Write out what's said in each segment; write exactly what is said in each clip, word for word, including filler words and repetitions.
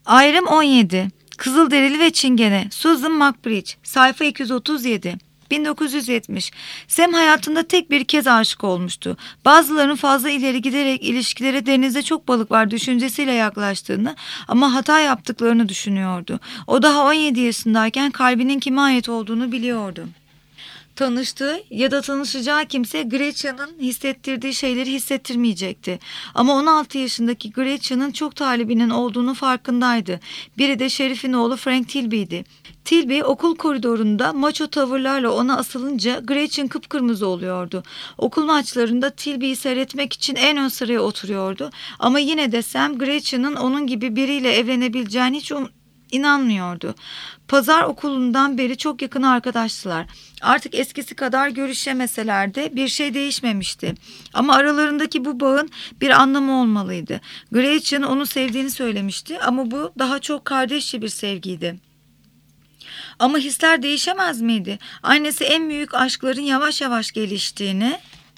Ayrım on yedi. Kızılderili ve Çingene. Susan McBride. Sayfa iki yüz otuz yedi. bin dokuz yüz yetmiş. Sam hayatında tek bir kez aşık olmuştu. Bazılarının fazla ileri giderek ilişkilere denizde çok balık var düşüncesiyle yaklaştığını ama hata yaptıklarını düşünüyordu. O daha on yedi yaşındayken kalbinin kime ait olduğunu biliyordu. Tanıştığı ya da tanışacağı kimse Gretchen'ın hissettirdiği şeyleri hissettirmeyecekti. Ama on altı yaşındaki Gretchen'ın çok talibinin olduğunu farkındaydı. Biri de Şerif'in oğlu Frank Tilby'ydi. Tilby okul koridorunda maço tavırlarla ona asılınca Gretchen kıpkırmızı oluyordu. Okul maçlarında Tilby'yi seyretmek için en ön sıraya oturuyordu. Ama yine de Sam Gretchen'ın onun gibi biriyle evlenebileceğini hiç um- inanmıyordu. Pazar okulundan beri çok yakın arkadaştılar. Artık eskisi kadar görüşemeseler de bir şey değişmemişti. Ama aralarındaki bu bağın bir anlamı olmalıydı. Gretchen onu sevdiğini söylemişti ama bu daha çok kardeşçe bir sevgiydi. Ama hisler değişemez miydi? Annesi en büyük aşkların yavaş yavaş geliştiğini,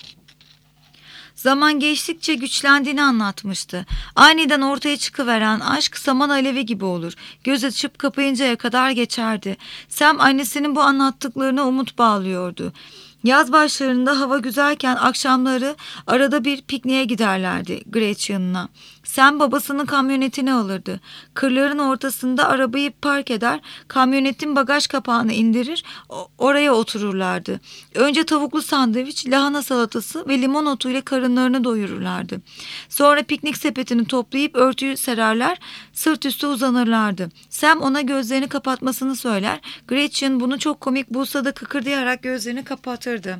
zaman geçtikçe güçlendiğini anlatmıştı. Aniden ortaya çıkıveren aşk saman alevi gibi olur. Göz açıp kapayıncaya kadar geçerdi. Sam annesinin bu anlattıklarına umut bağlıyordu. Yaz başlarında hava güzelken akşamları arada bir pikniğe giderlerdi Gretchen'la. Sam babasının kamyonetini alırdı. Kırların ortasında arabayı park eder, kamyonetin bagaj kapağını indirir, oraya otururlardı. Önce tavuklu sandviç, lahana salatası ve limon otuyla karınlarını doyururlardı. Sonra piknik sepetini toplayıp örtüyü sererler, sırt üstü uzanırlardı. Sam ona gözlerini kapatmasını söyler, Gretchen bunu çok komik bulsa da kıkırdayarak gözlerini kapatırdı.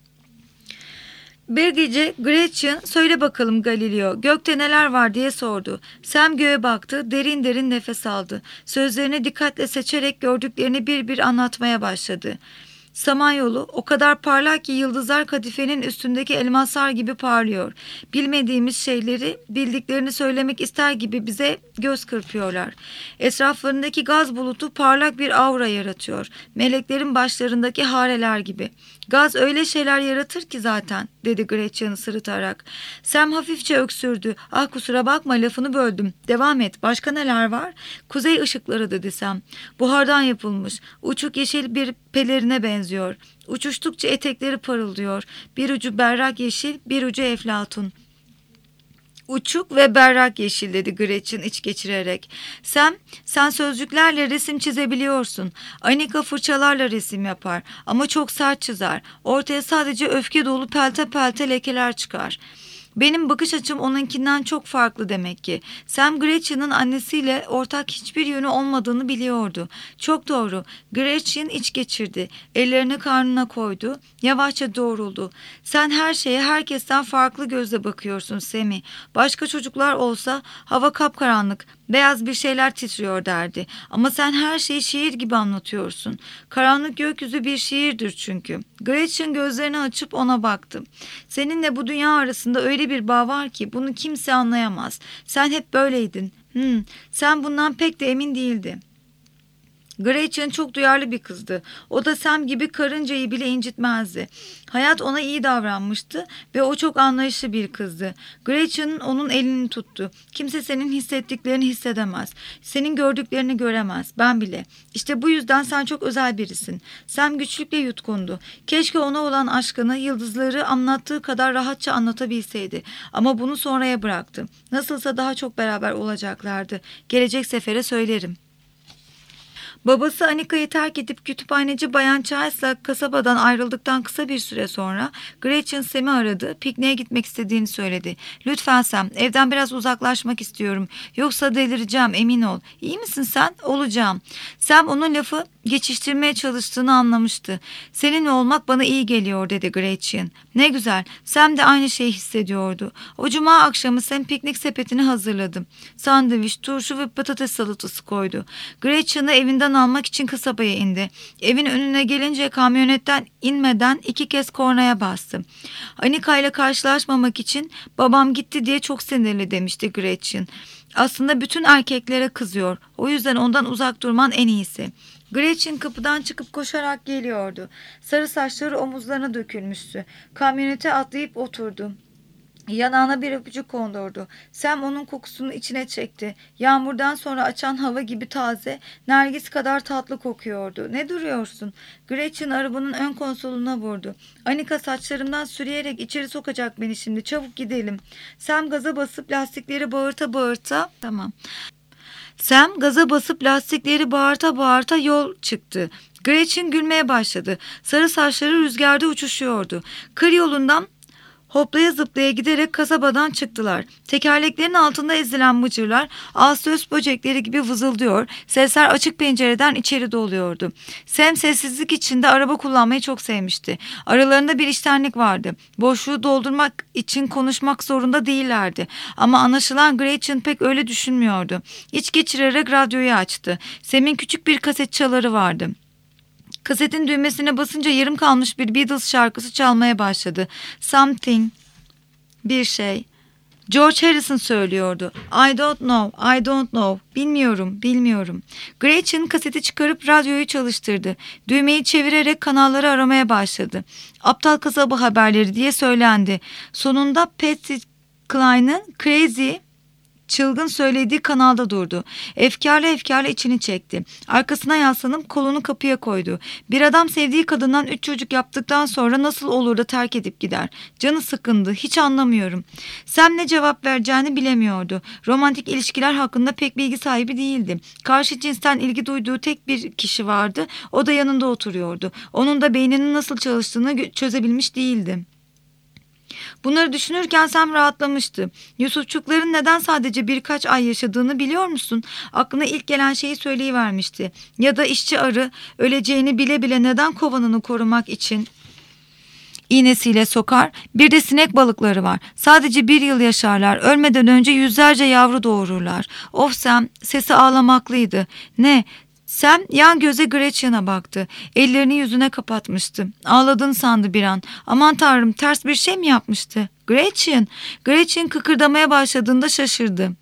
Bir gece Gretchen "Söyle bakalım Galileo, gökte neler var?" diye sordu. Sam göğe baktı, derin derin nefes aldı. Sözlerini dikkatle seçerek gördüklerini bir bir anlatmaya başladı. Samanyolu o kadar parlak ki yıldızlar kadifenin üstündeki elmaslar gibi parlıyor. Bilmediğimiz şeyleri bildiklerini söylemek ister gibi bize göz kırpıyorlar. Etraflarındaki gaz bulutu parlak bir aura yaratıyor. Meleklerin başlarındaki hareler gibi. Gaz öyle şeyler yaratır ki zaten, dedi Gretchen sırıtarak. Sam hafifçe öksürdü. Ah kusura bakma, lafını böldüm. Devam et. Başka neler var? Kuzey ışıkları, dedi Sam. Buhardan yapılmış. Uçuk yeşil bir pelerine benziyor. Uçuştukça etekleri parıldıyor. Bir ucu berrak yeşil, bir ucu eflatun. Uçuk ve berrak yeşil, dedi Gretchen iç geçirerek. Sam, sen sözcüklerle resim çizebiliyorsun. Anika fırçalarla resim yapar ama çok sert çizer. Ortaya sadece öfke dolu pelte pelte lekeler çıkar. Benim bakış açım onunkinden çok farklı demek ki. Sam Gretchen'ın annesiyle ortak hiçbir yönü olmadığını biliyordu. Çok doğru. Gretchen iç geçirdi. Ellerini karnına koydu. Yavaşça doğruldu. Sen her şeye herkesten farklı gözle bakıyorsun Sammy. Başka çocuklar olsa hava kapkaranlık, beyaz bir şeyler titriyor derdi. Ama sen her şeyi şiir gibi anlatıyorsun. Karanlık gökyüzü bir şiirdir çünkü. Gretchen gözlerini açıp ona baktı. Seninle bu dünya arasında öyle bir bağ var ki bunu kimse anlayamaz. Sen hep böyleydin. Hmm, sen bundan pek de emin değildi. Gretchen çok duyarlı bir kızdı. O da Sam gibi karıncayı bile incitmezdi. Hayat ona iyi davranmıştı ve o çok anlayışlı bir kızdı. Gretchen onun elini tuttu. Kimse senin hissettiklerini hissedemez. Senin gördüklerini göremez. Ben bile. İşte bu yüzden sen çok özel birisin. Sam güçlükle yutkundu. Keşke ona olan aşkını yıldızları anlattığı kadar rahatça anlatabilseydi. Ama bunu sonraya bıraktı. Nasılsa daha çok beraber olacaklardı. Gelecek sefere söylerim. Babası Anika'yı terk edip kütüphaneci Bayan Charles'la kasabadan ayrıldıktan kısa bir süre sonra Gretchen Sam'i aradı. Pikniğe gitmek istediğini söyledi. "Lütfen Sam, evden biraz uzaklaşmak istiyorum. Yoksa delireceğim, emin ol." "İyi misin sen?" "Olacağım." Sam onun lafı geçiştirmeye çalıştığını anlamıştı. "Seninle olmak bana iyi geliyor," dedi Gretchen. "Ne güzel." Sam de aynı şeyi hissediyordu. O cuma akşamı Sam piknik sepetini hazırladı. Sandviç, turşu ve patates salatası koydu. Gretchen'ı evinden almak için kasabaya indi. Evin önüne gelince kamyonetten inmeden iki kez kornaya bastı. Anika ile karşılaşmamak için "Babam gitti diye çok sinirli," demişti Gretchen. "Aslında bütün erkeklere kızıyor. O yüzden ondan uzak durman en iyisi." Gretchen kapıdan çıkıp koşarak geliyordu. Sarı saçları omuzlarına dökülmüştü. Kamyonete atlayıp oturdu. Yanağına bir öpücük kondurdu. Sam onun kokusunu içine çekti. Yağmurdan sonra açan hava gibi taze, nergis kadar tatlı kokuyordu. Ne duruyorsun? Gretchen arabanın ön konsoluna vurdu. Anika saçlarımdan sürüyerek içeri sokacak beni şimdi. Çabuk gidelim. Sam gaza basıp lastikleri bağırta bağırta... Tamam. Sam gaza basıp lastikleri bağırta bağırta yol çıktı. Gretchen gülmeye başladı. Sarı saçları rüzgarda uçuşuyordu. Kır yolundan hoplaya zıplaya giderek kasabadan çıktılar. Tekerleklerin altında ezilen mıcırlar ağustos böcekleri gibi vızıldıyor. Sesler açık pencereden içeri doluyordu. Sam sessizlik içinde araba kullanmayı çok sevmişti. Aralarında bir içtenlik vardı. Boşluğu doldurmak için konuşmak zorunda değillerdi. Ama anlaşılan Gretchen pek öyle düşünmüyordu. İç geçirerek radyoyu açtı. Sam'in küçük bir kaset çaları vardı. Kasetin düğmesine basınca yarım kalmış bir Beatles şarkısı çalmaya başladı. Something, bir şey. George Harrison söylüyordu. I don't know, I don't know. Bilmiyorum, bilmiyorum. Gretchen kaseti çıkarıp radyoyu çalıştırdı. Düğmeyi çevirerek kanalları aramaya başladı. Aptal kasaba haberleri diye söylendi. Sonunda Patsy Cline'ın Crazy... Çılgın söylediği kanalda durdu. Efkarlı efkarlı içini çekti. Arkasına yaslanıp kolunu kapıya koydu. Bir adam sevdiği kadından üç çocuk yaptıktan sonra nasıl olur da terk edip gider? Canı sıkındı. Hiç anlamıyorum. Sam ne cevap vereceğini bilemiyordu. Romantik ilişkiler hakkında pek bilgi sahibi değildi. Karşı cinsten ilgi duyduğu tek bir kişi vardı. O da yanında oturuyordu. Onun da beyninin nasıl çalıştığını çözebilmiş değildi. Bunları düşünürken Sam rahatlamıştı. Yusufçukların neden sadece birkaç ay yaşadığını biliyor musun? Aklına ilk gelen şeyi söyleyivermişti. Ya da işçi arı öleceğini bile bile neden kovanını korumak için iğnesiyle sokar? Bir de sinek balıkları var. Sadece bir yıl yaşarlar. Ölmeden önce yüzlerce yavru doğururlar. Of Sam, sesi ağlamaklıydı. Ne? Sam yan göze Gretchen'a baktı. Ellerini yüzüne kapatmıştı. Ağladığını sandı bir an. Aman tanrım, ters bir şey mi yapmıştı? Gretchen! Gretchen kıkırdamaya başladığında şaşırdı.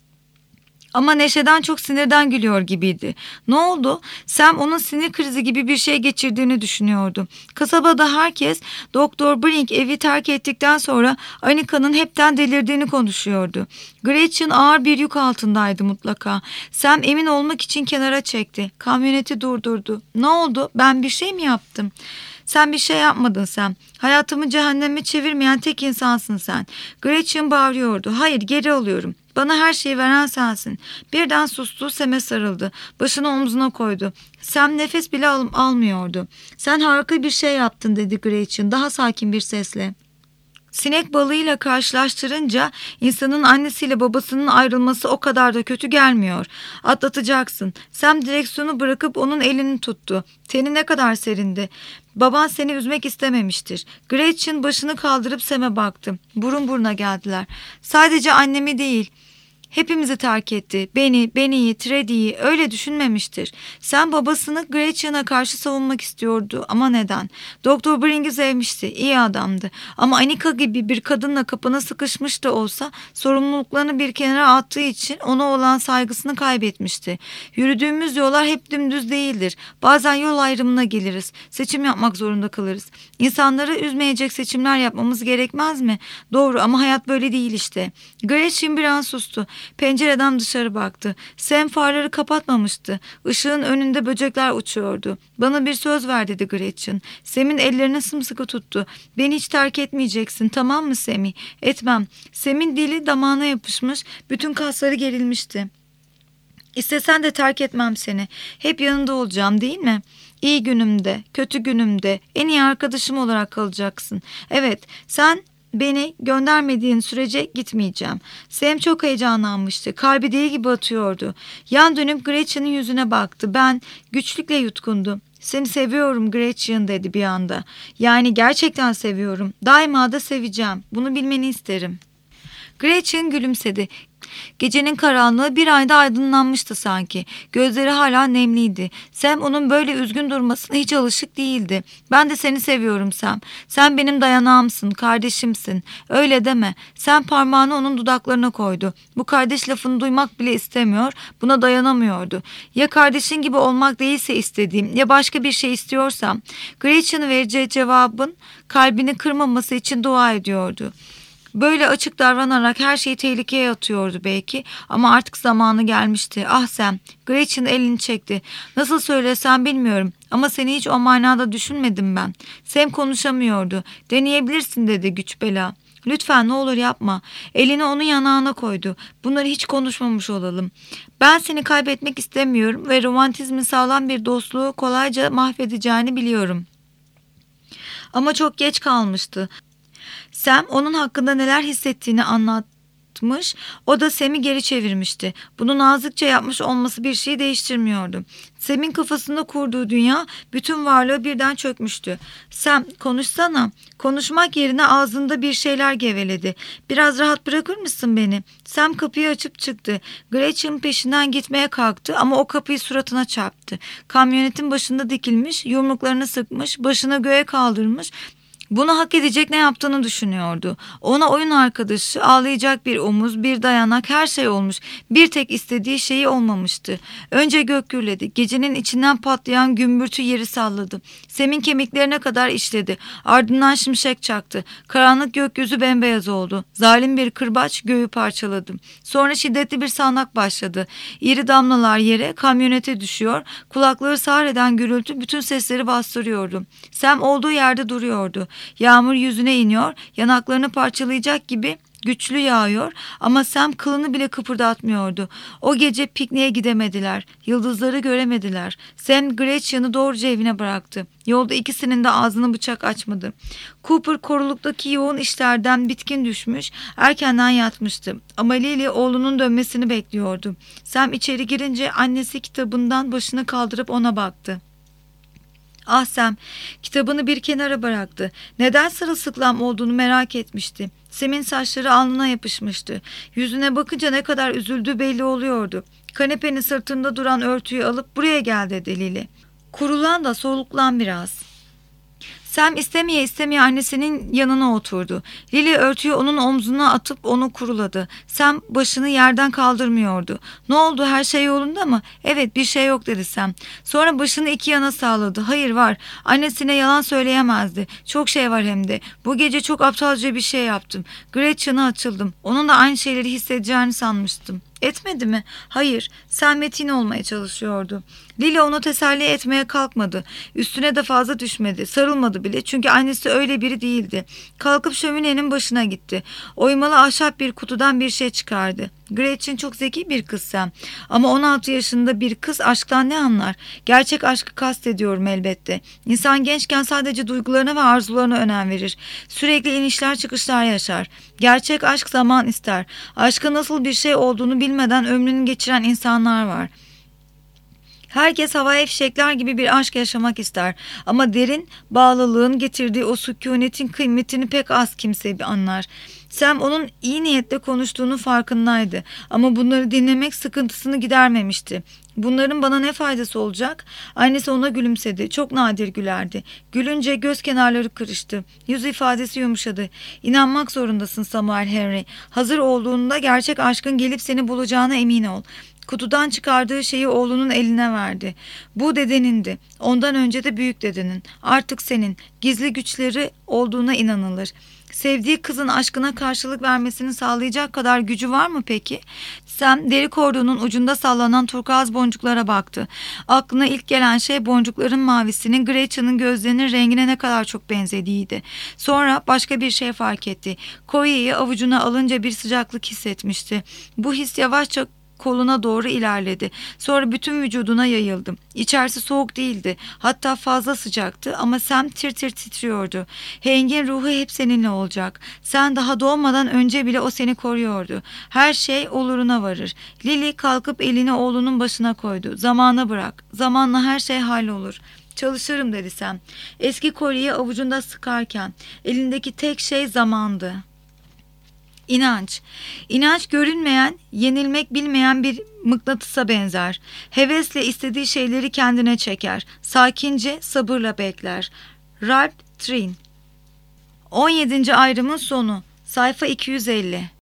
Ama neşeden çok sinirden gülüyor gibiydi. Ne oldu? Sam onun sinir krizi gibi bir şey geçirdiğini düşünüyordu. Kasabada herkes Doktor Brink evi terk ettikten sonra Anika'nın hepten delirdiğini konuşuyordu. Gretchen ağır bir yük altındaydı mutlaka. Sam emin olmak için kenara çekti. Kamyoneti durdurdu. Ne oldu? Ben bir şey mi yaptım? Sen bir şey yapmadın Sam. Hayatımı cehenneme çevirmeyen tek insansın sen. Gretchen bağırıyordu. Hayır, geri alıyorum. Bana her şeyi veren sensin. Birden sustu, Sam'e sarıldı. Başını omzuna koydu. Sam nefes bile al- almıyordu. Sen harika bir şey yaptın dedi Gretchen daha sakin bir sesle. Sinek balığıyla karşılaştırınca insanın annesiyle babasının ayrılması o kadar da kötü gelmiyor. Atlatacaksın. Sam direksiyonu bırakıp onun elini tuttu. Teni ne kadar serindi. Baban seni üzmek istememiştir. Gretchen başını kaldırıp Sam'e baktı. Burun buruna geldiler. Sadece annemi değil, hepimizi terk etti. Beni, Benny'i, Treddy'yi öyle düşünmemiştir. Sen babasını Gretchen'a karşı savunmak istiyordu ama neden? Doktor Brink'i sevmişti, iyi adamdı. Ama Anika gibi bir kadınla kapına sıkışmış da olsa sorumluluklarını bir kenara attığı için ona olan saygısını kaybetmişti. Yürüdüğümüz yollar hep dümdüz değildir. Bazen yol ayrımına geliriz. Seçim yapmak zorunda kalırız. İnsanları üzmeyecek seçimler yapmamız gerekmez mi? Doğru ama hayat böyle değil işte. Gretchen bir an sustu. Pencereden dışarı baktı. Sam farları kapatmamıştı. Işığın önünde böcekler uçuyordu. Bana bir söz ver dedi Gretchen. Sam'in ellerini sımsıkı tuttu. Beni hiç terk etmeyeceksin, tamam mı Sam'i? Etmem. Sam'in dili damağına yapışmış, bütün kasları gerilmişti. İstesen de terk etmem seni. Hep yanında olacağım değil mi? İyi günümde, kötü günümde en iyi arkadaşım olarak kalacaksın. Evet, sen beni göndermediğin sürece gitmeyeceğim. Sam çok heyecanlanmıştı. Kalbi deli gibi atıyordu. Yan dönüp Gretchen'in yüzüne baktı. Ben güçlükle yutkundum. Seni seviyorum Gretchen dedi bir anda. Yani gerçekten seviyorum. Daima da seveceğim. Bunu bilmeni isterim. Gretchen gülümsedi. Gecenin karanlığı bir ayda aydınlanmıştı sanki. Gözleri hala nemliydi. Sam onun böyle üzgün durmasına hiç alışık değildi. Ben de seni seviyorum Sam. Sen benim dayanağımsın, kardeşimsin. Öyle deme. Sam parmağını onun dudaklarına koydu. Bu kardeş lafını duymak bile istemiyor, buna dayanamıyordu. Ya kardeşin gibi olmak değilse istediğim, ya başka bir şey istiyorsam. Gretchen'ın vereceği cevabın kalbini kırmaması için dua ediyordu. Böyle açık davranarak her şeyi tehlikeye atıyordu belki ama artık zamanı gelmişti. Ah Sam, Gretchen elini çekti. Nasıl söylesem bilmiyorum ama seni hiç o manada düşünmedim ben. Sam konuşamıyordu. Deneyebilirsin dedi güç bela. Lütfen ne olur yapma. Elini onun yanağına koydu. Bunları hiç konuşmamış olalım. Ben seni kaybetmek istemiyorum ve romantizmin sağlam bir dostluğu kolayca mahvedeceğini biliyorum. Ama çok geç kalmıştı. Sam onun hakkında neler hissettiğini anlatmış, o da Sam'i geri çevirmişti. Bunu nazikçe yapmış olması bir şeyi değiştirmiyordu. Sam'in kafasında kurduğu dünya bütün varlığı birden çökmüştü. Sam, konuşsana. Konuşmak yerine ağzında bir şeyler geveledi. Biraz rahat bırakır mısın beni? Sam kapıyı açıp çıktı. Gretchen peşinden gitmeye kalktı ama o kapıyı suratına çarptı. Kamyonetin başında dikilmiş, yumruklarını sıkmış, başını göğe kaldırmış. Bunu hak edecek ne yaptığını düşünüyordu. Ona oyun arkadaşı, ağlayacak bir omuz, bir dayanak, her şey olmuş. Bir tek istediği şeyi olmamıştı. Önce gök gürledi. Gecenin içinden patlayan gümbürtü yeri salladı. Sam'in kemiklerine kadar işledi. Ardından şimşek çaktı. Karanlık gökyüzü bembeyaz oldu. Zalim bir kırbaç göğü parçaladı. Sonra şiddetli bir sağanak başladı. İri damlalar yere, kamyonete düşüyor. Kulakları sağır eden gürültü bütün sesleri bastırıyordu. Sam olduğu yerde duruyordu. Yağmur yüzüne iniyor, yanaklarını parçalayacak gibi güçlü yağıyor ama Sam kılını bile kıpırdatmıyordu. O gece pikniğe gidemediler, yıldızları göremediler. Sam Gretchen'ı doğruca evine bıraktı. Yolda ikisinin de ağzını bıçak açmadı. Cooper koruluktaki yoğun işlerden bitkin düşmüş, erkenden yatmıştı. Ama Lily oğlunun dönmesini bekliyordu. Sam içeri girince annesi kitabından başını kaldırıp ona baktı. Ah Sam, kitabını bir kenara bıraktı. Neden sırılsıklam olduğunu merak etmişti. Sam'in saçları alnına yapışmıştı. Yüzüne bakınca ne kadar üzüldüğü belli oluyordu. Kanepenin sırtında duran örtüyü alıp buraya gel dedi Lily. Kurulan da soluklan biraz. Sam istemeye istemeye annesinin yanına oturdu. Lily örtüyü onun omzuna atıp onu kuruladı. Sam başını yerden kaldırmıyordu. Ne oldu, her şey yolunda mı? Evet, bir şey yok dedi Sam. Sonra başını iki yana salladı. Hayır var. Annesine yalan söyleyemezdi. Çok şey var hem de. Bu gece çok aptalca bir şey yaptım. Gretchen'a açıldım. Onun da aynı şeyleri hissedeceğini sanmıştım. Etmedi mi? Hayır. Sam metin olmaya çalışıyordu. Lily onu teselli etmeye kalkmadı. Üstüne de fazla düşmedi. Sarılmadı bile çünkü annesi öyle biri değildi. Kalkıp şöminenin başına gitti. Oymalı ahşap bir kutudan bir şey çıkardı. Gretchen çok zeki bir kız Sam. Ama on altı yaşında bir kız aşktan ne anlar? Gerçek aşkı kastediyorum elbette. İnsan gençken sadece duygularına ve arzularına önem verir. Sürekli inişler çıkışlar yaşar. Gerçek aşk zaman ister. Aşkın nasıl bir şey olduğunu bilmeden ömrünü geçiren insanlar var. Herkes havai fişekler gibi bir aşk yaşamak ister. Ama derin bağlılığın getirdiği o sükunetin kıymetini pek az kimse anlar. Sam onun iyi niyetle konuştuğunun farkındaydı. Ama bunları dinlemek sıkıntısını gidermemişti. Bunların bana ne faydası olacak? Annesi ona gülümsedi. Çok nadir gülerdi. Gülünce göz kenarları kırıştı. Yüz ifadesi yumuşadı. İnanmak zorundasın Samuel Henry. Hazır olduğunda gerçek aşkın gelip seni bulacağına emin ol. Kutudan çıkardığı şeyi oğlunun eline verdi. Bu dedenindi. Ondan önce de büyük dedenin. Artık senin. Gizli güçleri olduğuna inanılır. Sevdiği kızın aşkına karşılık vermesini sağlayacak kadar gücü var mı peki? Sam deri kordonun ucunda sallanan turkuaz boncuklara baktı. Aklına ilk gelen şey boncukların mavisinin Gretchen'ın gözlerinin rengine ne kadar çok benzediğiydi. Sonra başka bir şey fark etti. Kolyeyi avucuna alınca bir sıcaklık hissetmişti. Bu his yavaşça koluna doğru ilerledi. Sonra bütün vücuduna yayıldı. İçerisi soğuk değildi. Hatta fazla sıcaktı ama Sam tir tir titriyordu. Heng'in ruhu hep seninle olacak. Sen daha doğmadan önce bile o seni koruyordu. Her şey oluruna varır. Lily kalkıp elini oğlunun başına koydu. Zamana bırak. Zamanla her şey hallolur. Çalışırım dedi Sam. Eski kolyeyi avucunda sıkarken elindeki tek şey zamandı. İnanç. İnanç görünmeyen, yenilmek bilmeyen bir mıknatısa benzer. Hevesle istediği şeyleri kendine çeker. Sakince, sabırla bekler. Ralph Trin. on yedinci ayrımın sonu. Sayfa iki yüz elli.